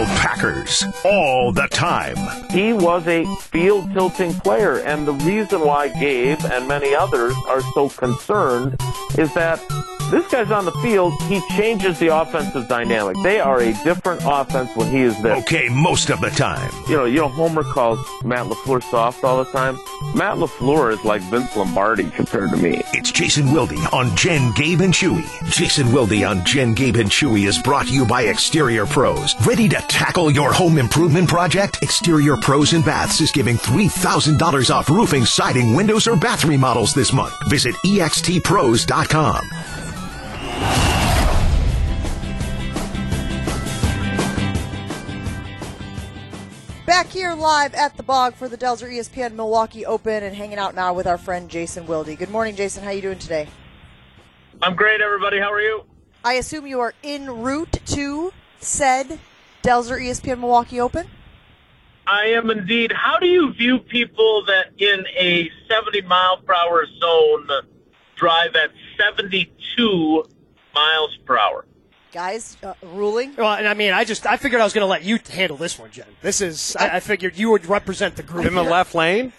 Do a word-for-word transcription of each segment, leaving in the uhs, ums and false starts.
called Packers all the time. He was a field-tilting player, and the reason why Gabe and many others are so concerned is that this guy's on the field, he changes the offensive dynamic. They are a different offense when he is there. Okay, most of the time. You know, you know, Homer calls Matt LaFleur soft all the time. Matt LaFleur is like Vince Lombardi compared to me. It's Jason Wilde on Jen, Gabe, and Chewy. Jason Wilde on Jen, Gabe, and Chewy is brought to you by Exterior Pros. Ready to tackle your home improvement project? Exterior Pros and Baths is giving three thousand dollars off roofing, siding, windows, or bath remodels this month. Visit E X T pros dot com. Back here live at the Bog for the Delzer E S P N Milwaukee Open and hanging out now with our friend Jason Wilde. Good morning, Jason. How are you doing today? I'm great, everybody. How are you? I assume you are en route to said Delzer E S P N Milwaukee Open? I am indeed. How do you view people that in a seventy mile per hour zone drive at seventy-two miles per hour? Guys, uh, ruling? Well, and I mean, I just I figured I was going to let you handle this one, Jen. This is I, I figured you would represent the group. In the left lane?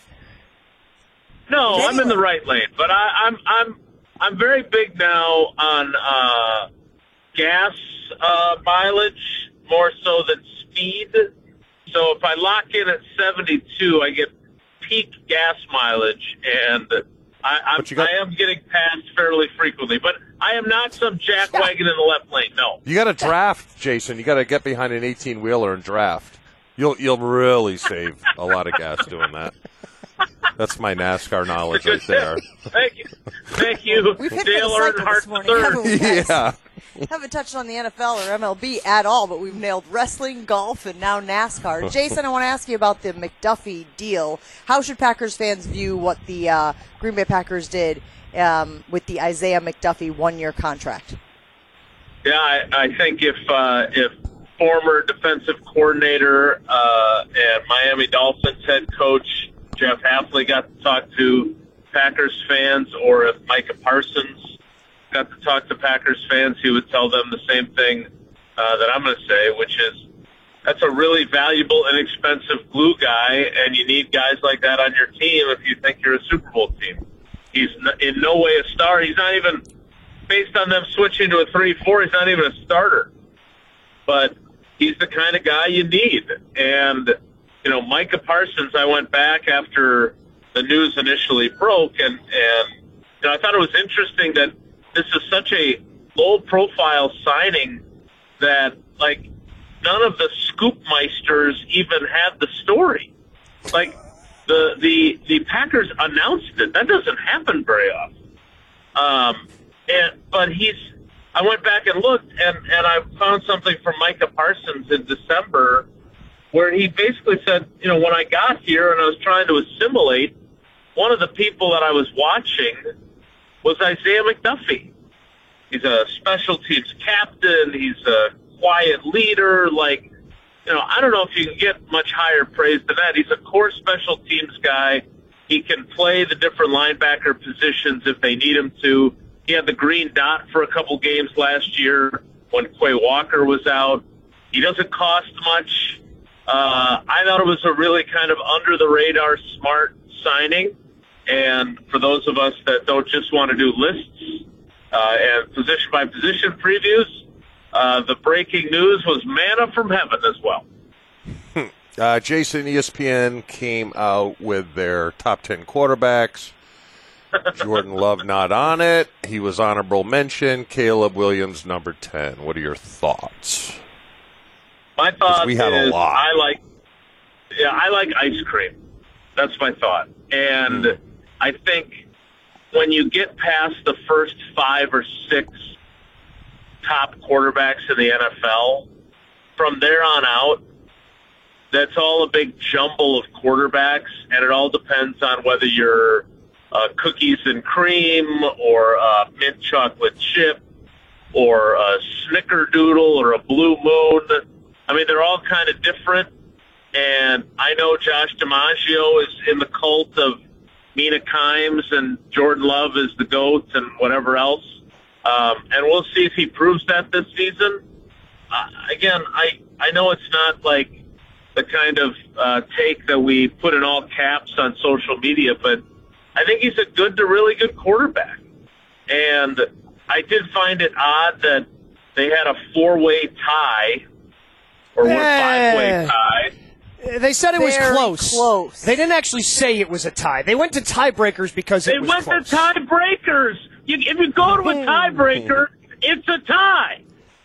No, Anyway. I'm in the right lane, but I, I'm I'm I'm very big now on uh, gas uh, mileage more so than speed. So if I lock in at seventy-two, I get peak gas mileage, and I, I'm, got- I am getting passed fairly frequently. But I am not some jackwagon in the left lane. No. You got to draft, Jason. You got to get behind an eighteen-wheeler and draft. You'll you'll really save a lot of gas doing that. That's my NASCAR knowledge right there. Thank you, thank you, We've hit Dale for the cycle Earnhardt this the morning, third. haven't we, guys? Yeah. Haven't touched on the N F L or M L B at all, but we've nailed wrestling, golf, and now NASCAR. Jason, I want to ask you about the McDuffie deal. How should Packers fans view what the uh, Green Bay Packers did um, with the Isaiah McDuffie one-year contract? Yeah, I, I think if uh, if former defensive coordinator uh, and Miami Dolphins head coach Jeff Hafley got to talk to Packers fans, or if Micah Parsons got to talk to Packers fans, he would tell them the same thing uh, that I'm going to say, which is that's a really valuable, inexpensive glue guy, and you need guys like that on your team if you think you're a Super Bowl team. He's n- in no way a star. He's not even, based on them switching to a three four, he's not even a starter. But he's the kind of guy you need. And, you know, Micah Parsons, I went back after the news initially broke, and, and you know, I thought it was interesting that this is such a low-profile signing that, like, none of the Scoopmeisters even had the story. Like, the the the Packers announced it. That doesn't happen very often. Um, and but he's. I went back and looked, and and I found something from Micah Parsons in December, where he basically said, you know, when I got here and I was trying to assimilate, one of the people that I was watching was Isaiah McDuffie. He's a special teams captain. He's a quiet leader. Like, you know, I don't know if you can get much higher praise than that. He's a core special teams guy. He can play the different linebacker positions if they need him to. He had the green dot for a couple games last year when Quay Walker was out. He doesn't cost much. Uh, I thought it was a really kind of under-the-radar smart signing. And for those of us that don't just want to do lists uh, and position-by-position previews, uh, the breaking news was manna from heaven as well. Uh, Jason, E S P N came out with their top ten quarterbacks. Jordan Love not on it. He was honorable mention. Caleb Williams, number ten. What are your thoughts? My thought we had a is lot. I like, yeah, I like ice cream. That's my thought. And mm. I think when you get past the first five or six top quarterbacks in the N F L, from there on out, that's all a big jumble of quarterbacks, and it all depends on whether you're uh, cookies and cream or uh, mint chocolate chip or a snickerdoodle or a blue moon. I mean, they're all kind of different, and I know Josh DiMaggio is in the cult of Mina Kimes and Jordan Love is the GOAT and whatever else. Um, and we'll see if he proves that this season. uh, again, I, I know it's not like the kind of uh, take that we put in all caps on social media, but I think he's a good to really good quarterback. And I did find it odd that they had a four-way tie or Eh. one five-way tie. They said it was Very close. close. They didn't actually say it was a tie. They went to tiebreakers because They it was went close. to tiebreakers. You, if you go to a tiebreaker, it's a tie.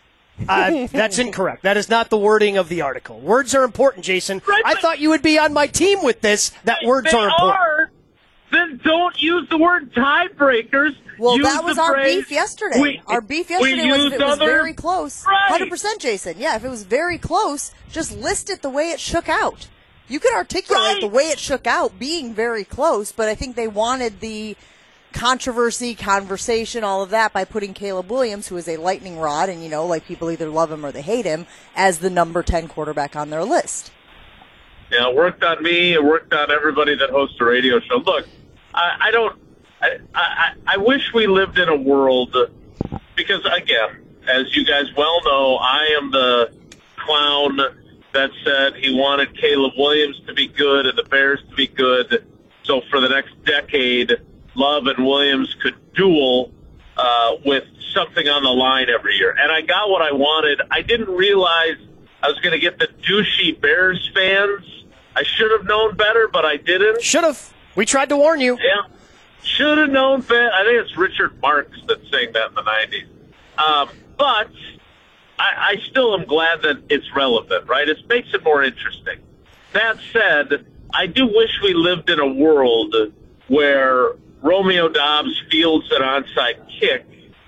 Uh, that's incorrect. That is not the wording of the article. Words are important, Jason. Right, I but- thought you would be on my team with this, that words they are important. Are, then don't use the word tiebreakers. Well, use that was the our phrase, beef yesterday. we- our beef we yesterday was if used it was other- very close. Right. one hundred percent, Jason. Yeah, if it was very close, just list it the way it shook out. You could articulate Right. the way it shook out being very close, but I think they wanted the controversy, conversation, all of that by putting Caleb Williams, who is a lightning rod, and, you know, like people either love him or they hate him, as the number ten quarterback on their list. Yeah, it worked on me. It worked on everybody that hosts a radio show. Look, I, I don't. I, I I wish we lived in a world because, again, as you guys well know, I am the clown that said he wanted Caleb Williams to be good and the Bears to be good. So for the next decade, Love and Williams could duel uh, with something on the line every year. And I got what I wanted. I didn't realize I was going to get the douchey Bears fans. I should have known better, but I didn't. Should have. We tried to warn you. Yeah. Should have known better. I think it's Richard Marx that's saying that in the nineties. Um, but I, I still am glad that it's relevant, right? It makes it more interesting. That said, I do wish we lived in a world where Romeo Doubs fields an onside kick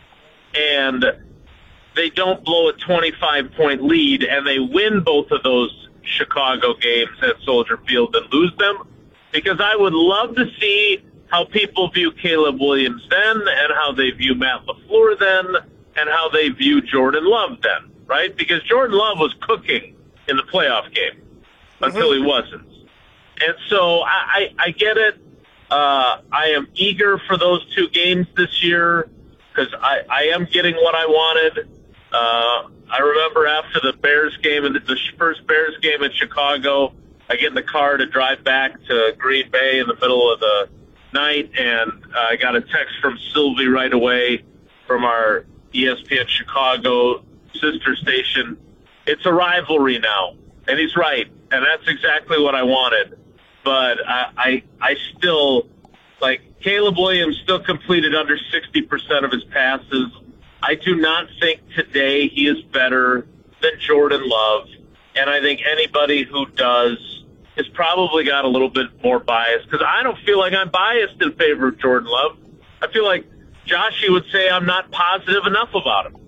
and they don't blow a twenty-five point lead and they win both of those Chicago games at Soldier Field and lose them, because I would love to see how people view Caleb Williams then and how they view Matt LaFleur then and how they view Jordan Love then, right? Because Jordan Love was cooking in the playoff game until he wasn't. And so I, I, I get it. Uh, I am eager for those two games this year because I, I am getting what I wanted. Uh, I remember after the Bears game, and the first Bears game in Chicago, I get in the car to drive back to Green Bay in the middle of the night, and uh, I got a text from Sylvie right away from our E S P N Chicago sister station. It's a rivalry now, and he's right, and that's exactly what I wanted. But I, I, I still, like, Caleb Williams still completed under sixty percent of his passes. I do not think today he is better than Jordan Love, and I think anybody who does has probably got a little bit more bias, because I don't feel like I'm biased in favor of Jordan Love. I feel like Joshy would say I'm not positive enough about him.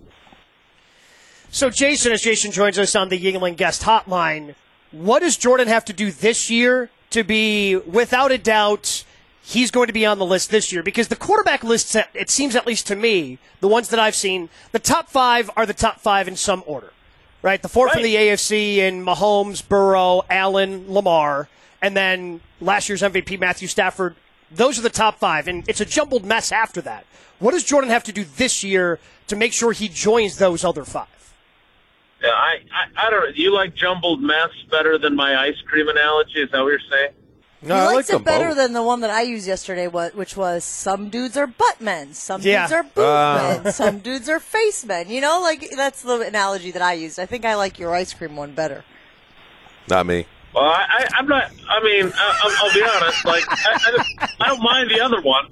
So, Jason, as Jason joins us on the Yingling Guest Hotline, what does Jordan have to do this year to be, without a doubt, he's going to be on the list this year? Because the quarterback lists, it seems at least to me, the ones that I've seen, the top five are the top five in some order, right? The four Right. from the A F C in Mahomes, Burrow, Allen, Lamar, and then last year's M V P Matthew Stafford. Those are the top five, and it's a jumbled mess after that. What does Jordan have to do this year to make sure he joins those other five? Yeah, I, I, I don't know. Do you like jumbled mess better than my ice cream analogy? Is that what you're saying? No, he I like likes them it better both. than the one that I used yesterday, what- which was some dudes are butt men, some Yeah. dudes are boob Uh. men, some dudes are face men. You know, like that's the analogy that I used. I think I like your ice cream one better. Not me. Well, I, I, I'm not. I mean, I, I'll, I'll be honest. Like, I, I, don't, I don't mind the other one.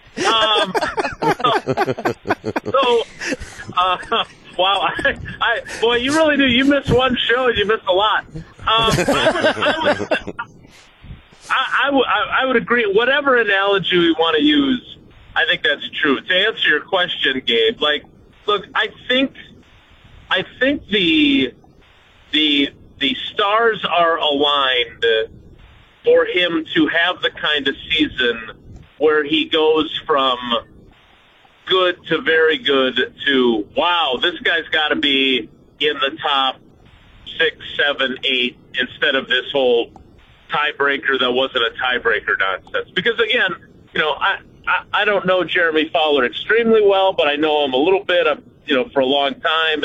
Um, so, uh, wow, I, I, boy, you really do. You miss one show, and you miss a lot. Um, I would, I would, I, I, would, I would agree. Whatever analogy we want to use, I think that's true. To answer your question, Gabe, like, look, I think, I think the the the stars are aligned for him to have the kind of season where he goes from good to very good to, wow, this guy's got to be in the top six, seven, eight, instead of this whole tiebreaker that wasn't a tiebreaker nonsense. Because, again, you know, I, I, I don't know Jeremy Fowler extremely well, but I know him a little bit, uh, you know, for a long time. And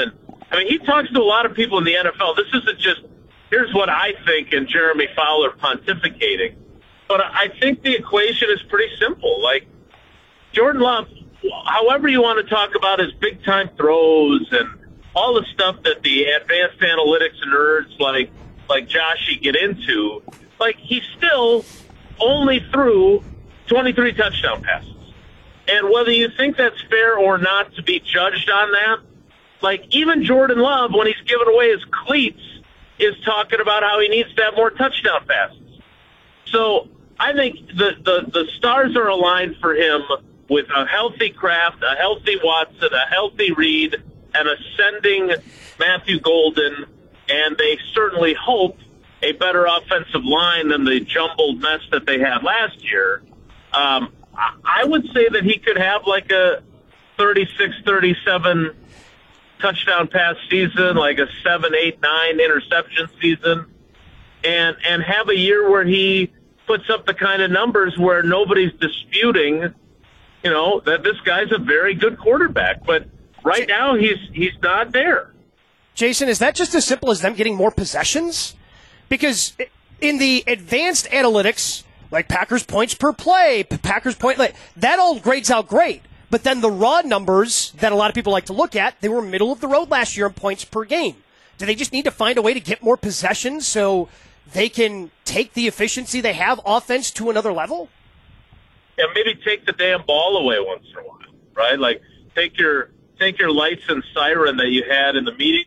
I mean, he talks to a lot of people in the N F L. This isn't just, here's what I think and Jeremy Fowler pontificating. But I think the equation is pretty simple. Like, Jordan Love, however you want to talk about his big-time throws and all the stuff that the advanced analytics nerds like like Joshy get into, like, he still only threw twenty-three touchdown passes. And whether you think that's fair or not to be judged on that, like, even Jordan Love, when he's giving away his cleats, is talking about how he needs to have more touchdown passes. So I think the, the, the stars are aligned for him with a healthy Kraft, a healthy Watson, a healthy Reed, an ascending Matthew Golden, and they certainly hope a better offensive line than the jumbled mess that they had last year. Um, I would say that he could have like a thirty-six thirty-seven touchdown pass season, like a seven, eight, nine interception season, and and have a year where he puts up the kind of numbers where nobody's disputing, you know, that this guy's a very good quarterback. But right now he's he's not there. Jason, is that just as simple as them getting more possessions? Because in the advanced analytics, like Packers points per play, Packers point, like, that all grades out great. But then the raw numbers that a lot of people like to look at, they were middle of the road last year in points per game. Do they just need to find a way to get more possessions so they can take the efficiency they have offense to another level? Yeah, maybe take the damn ball away once in a while, right? Like, take your take your lights and siren that you had in the meeting.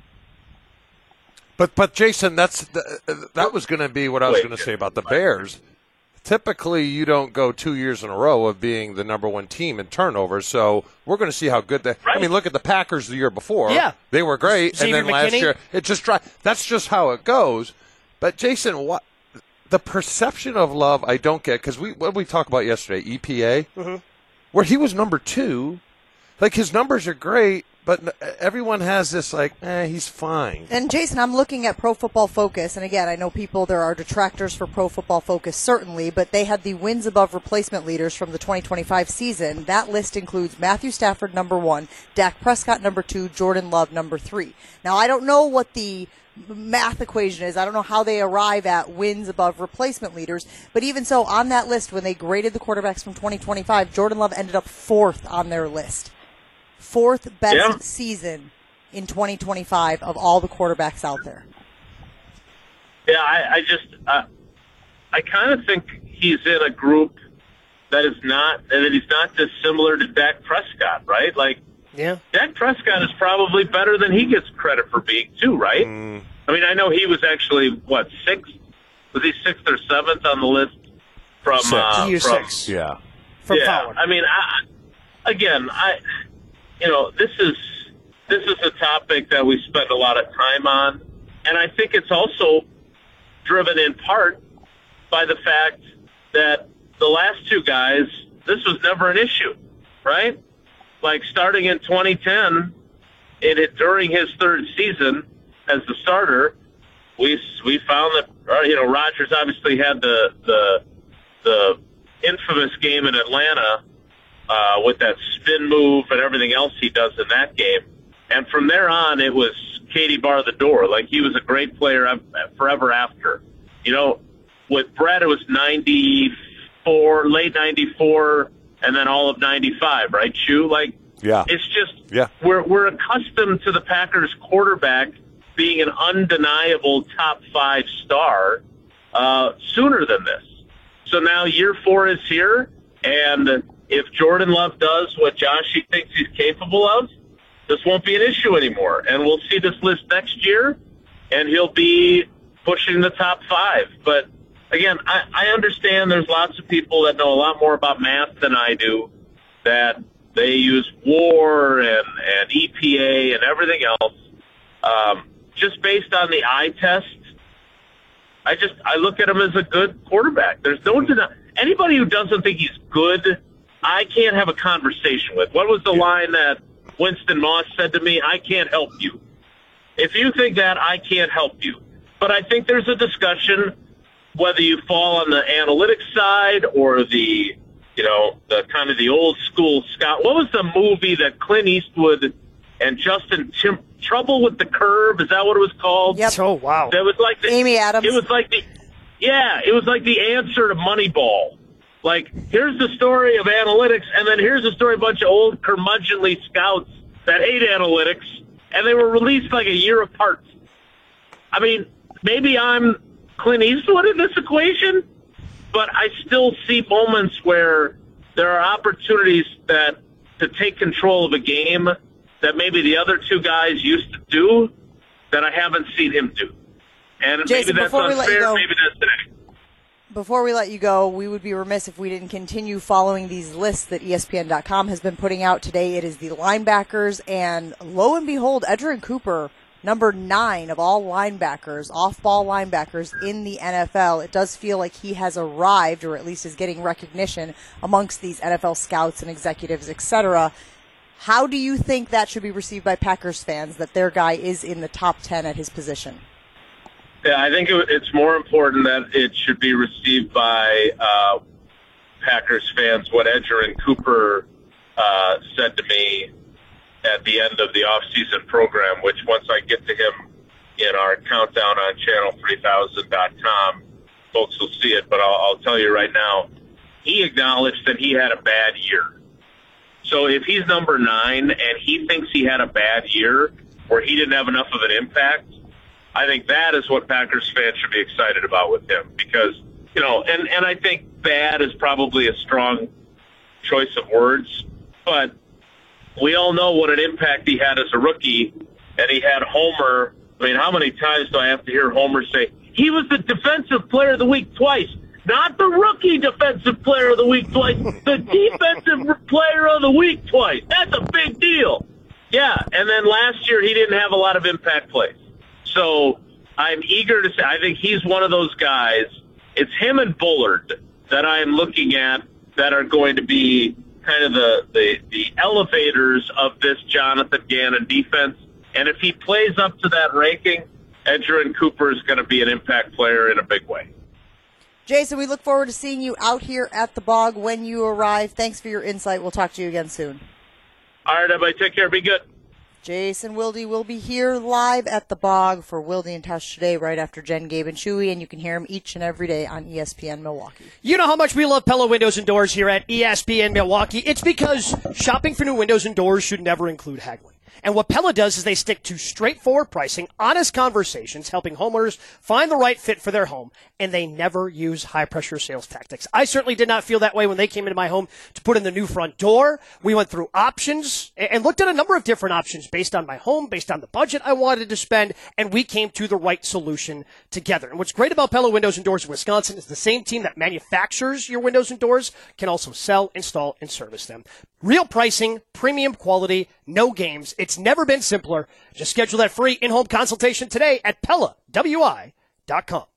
But, but Jason, that's the, that was going to be what I was going to say about the Bears. Typically, you don't go two years in a row of being the number one team in turnovers, so we're going to see how good they. Right. I mean, look at the Packers the year before. Yeah, they were great, Xavier and then last McKinney. year it just dry. That's just how it goes. But Jason, what the perception of Love, I don't get, because we what did we talk about yesterday, E P A, mm-hmm. where he was number two. Like, his numbers are great, but everyone has this, like, eh, he's fine. And, Jason, I'm looking at Pro Football Focus, and again, I know people, there are detractors for Pro Football Focus, certainly, but they had the wins above replacement leaders from the twenty twenty-five season. That list includes Matthew Stafford, number one, Dak Prescott, number two, Jordan Love, number three. Now, I don't know what the math equation is. I don't know how they arrive at wins above replacement leaders, but even so, on that list, when they graded the quarterbacks from twenty twenty-five, Jordan Love ended up fourth on their list. Fourth best yeah. season in twenty twenty-five of all the quarterbacks out there. Yeah, I, I just, uh, I kind of think he's in a group that is not, that he's not dissimilar to Dak Prescott, right? Like, yeah, Dak Prescott is probably better than he gets credit for being, too, right? Mm. I mean, I know he was actually, what, sixth? Was he sixth or seventh on the list from, Six. uh, He was from, six. Yeah. From yeah, Fowler. I mean, I, again, I, you know, this is this is a topic that we spend a lot of time on, and I think it's also driven in part by the fact that the last two guys, this was never an issue, right? Like, starting in twenty ten, it, it during his third season as the starter, we we found that, you know, Rodgers obviously had the the the infamous game in Atlanta. Uh, with that spin move and everything else he does in that game. And from there on, it was Katie bar the door. Like, he was a great player forever after. You know, with Brett, it was ninety-four, late ninety-four, and then all of ninety-five, right, Chew? Like, Yeah. it's just, Yeah. we're, we're accustomed to the Packers quarterback being an undeniable top five star uh, sooner than this. So now year four is here, and if Jordan Love does what Joshy thinks he's capable of, this won't be an issue anymore. And we'll see this list next year, and he'll be pushing the top five. But, again, I, I understand there's lots of people that know a lot more about math than I do, that they use W A R and, and E P A and everything else. Um, just based on the eye test, I just I look at him as a good quarterback. There's no deny- anybody who doesn't think he's good, I can't have a conversation with. What was the line that Winston Moss said to me? I can't help you. If you think that, I can't help you. But I think there's a discussion whether you fall on the analytics side or the, you know, the kind of the old school scout. What was the movie that Clint Eastwood and Justin Tim, Trouble with the Curve. Is that what it was called? Yep. Oh, wow. That was like the, Amy Adams. It was like the, yeah, it was like the answer to Moneyball. Like, here's the story of analytics, and then here's the story of a bunch of old curmudgeonly scouts that hate analytics, and they were released like a year apart. I mean, maybe I'm Clint Eastwood in this equation, but I still see moments where there are opportunities that to take control of a game that maybe the other two guys used to do that I haven't seen him do. And Jason, maybe that's before we let you unfair, go- maybe that's today. Before we let you go, we would be remiss if we didn't continue following these lists that E S P N dot com has been putting out today. It is the linebackers, and lo and behold, Edgerrin Cooper, number nine of all linebackers, off-ball linebackers in the N F L. It does feel like he has arrived, or at least is getting recognition amongst these N F L scouts and executives, et cetera. How do you think that should be received by Packers fans, that their guy is in the top ten at his position? Yeah, I think it, it's more important that it should be received by uh, Packers fans. What Edgerrin Cooper uh, said to me at the end of the off-season program, which once I get to him in our countdown on channel three thousand dot com, folks will see it, but I'll, I'll tell you right now, he acknowledged that he had a bad year. So if he's number nine and he thinks he had a bad year or he didn't have enough of an impact, I think that is what Packers fans should be excited about with him, because, you know, and, and I think bad is probably a strong choice of words, but we all know what an impact he had as a rookie, and he had Homer. I mean, how many times do I have to hear Homer say, he was the defensive player of the week twice? Not the rookie defensive player of the week twice, the defensive player of the week twice. That's a big deal. Yeah, and then last year he didn't have a lot of impact plays. So I'm eager to say, I think he's one of those guys. It's him and Bullard that I am looking at that are going to be kind of the, the, the elevators of this Jonathan Gannon defense. And if he plays up to that ranking, Edgerrin Cooper is going to be an impact player in a big way. Jason, we look forward to seeing you out here at the Bog when you arrive. Thanks for your insight. We'll talk to you again soon. All right, everybody, take care. Be good. Jason Wilde will be here live at the Bog for Wilde and Tush today, right after Jen, Gabe, and Chewy, and you can hear him each and every day on E S P N Milwaukee. You know how much we love Pella Windows and Doors here at E S P N Milwaukee. It's because shopping for new windows and doors should never include haggling. And what Pella does is they stick to straightforward pricing, honest conversations, helping homeowners find the right fit for their home, and they never use high-pressure sales tactics. I certainly did not feel that way when they came into my home to put in the new front door. We went through options and looked at a number of different options based on my home, based on the budget I wanted to spend, and we came to the right solution together. And what's great about Pella Windows and Doors in Wisconsin is the same team that manufactures your windows and doors can also sell, install, and service them. Real pricing, premium quality, no games. It's never been simpler. Just schedule that free in-home consultation today at Pella W I dot com.